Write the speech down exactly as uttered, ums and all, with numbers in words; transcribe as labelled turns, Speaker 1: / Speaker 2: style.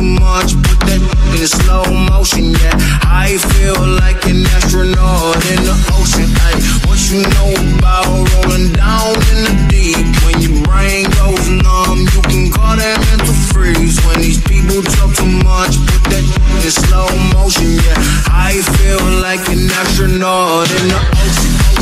Speaker 1: much, put that in slow motion, yeah. I feel like an astronaut in the ocean, ayy. What you know about rolling down in the deep? When your brain goes numb, you can call that mental freeze. When these people talk too much, put that in slow motion, yeah. I feel like an astronaut in the ocean.